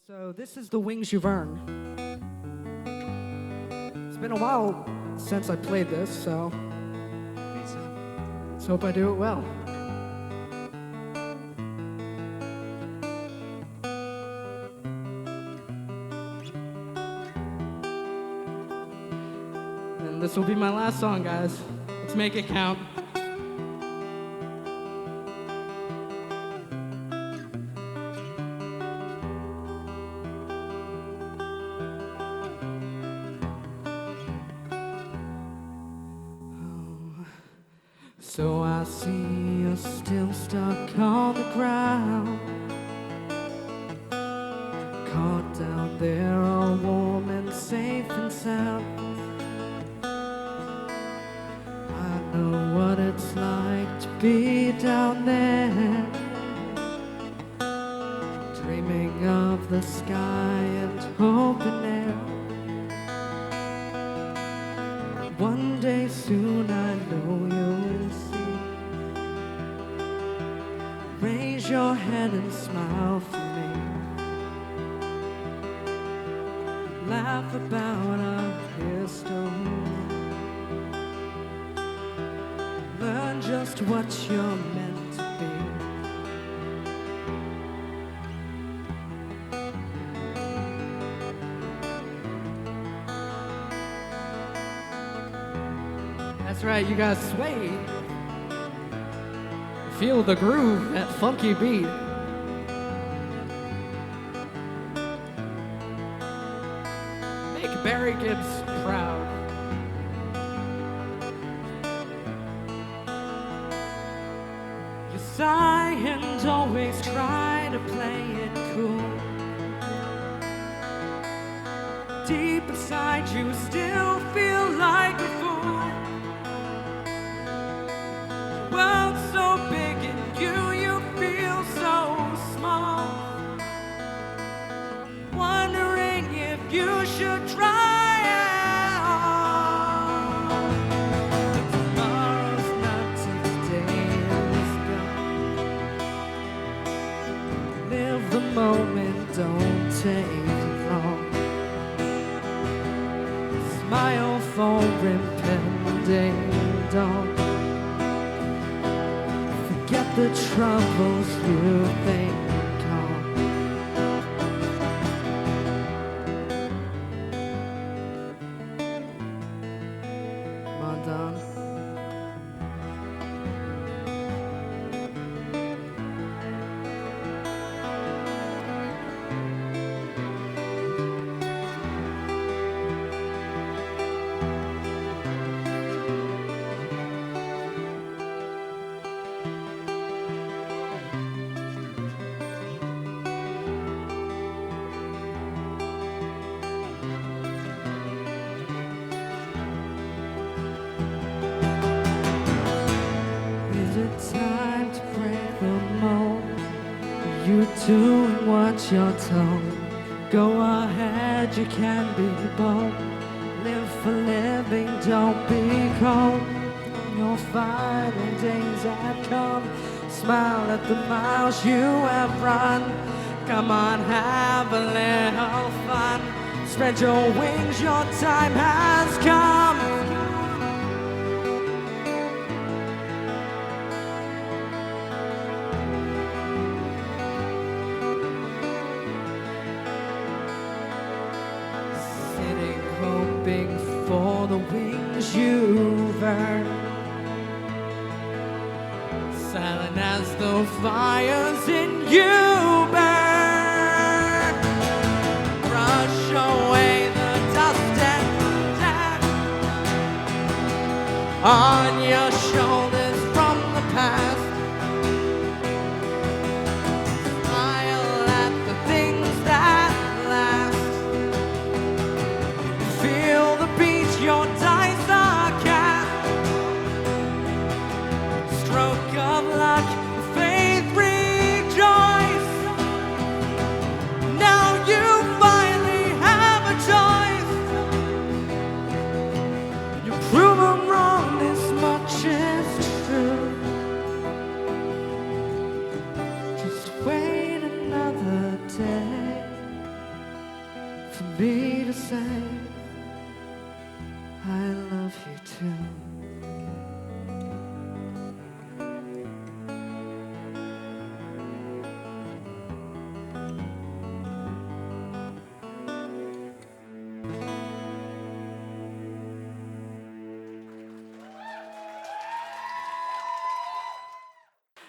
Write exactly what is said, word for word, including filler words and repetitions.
So this is The Wings You've Earned. It's been a while since I played this, so let's hope I do it well. And this will be my last song, guys. Let's make it count. So I see you're still stuck on the ground, caught down there all warm and safe and sound. I know what it's like to be down there, dreaming of the sky and open air. One day soon I know you'll see. Raise your head and smile for me. Laugh about our history. Learn just what you're meant to be. That's right, you guys sway. Feel the groove, that funky beat. Make Barry Gibbs proud. You sigh and always try to play it cool. Deep inside you still feel like a fool. World's so big and you, you feel so small. Wondering if you should try at all. But tomorrow's not today is gone. Live the moment, don't take it long. Smile for impending dawn. Forget the troubles you think are. Come on, Don. Time to break the mold. You doing what you're told. Go ahead, you can be bold. Live for living, don't be cold. You'll find when days have come. Smile at the miles you have run. Come on, have a little fun. Spread your wings, your time has come. Hoping for the wings you've earned. Silent as the fires in you burn. Brush away the dust and death on your shoulders from the past. Smile at the things that last. Feel the beat your dice are cast. Stroke of luck, faith rejoice. for me to say I love you too.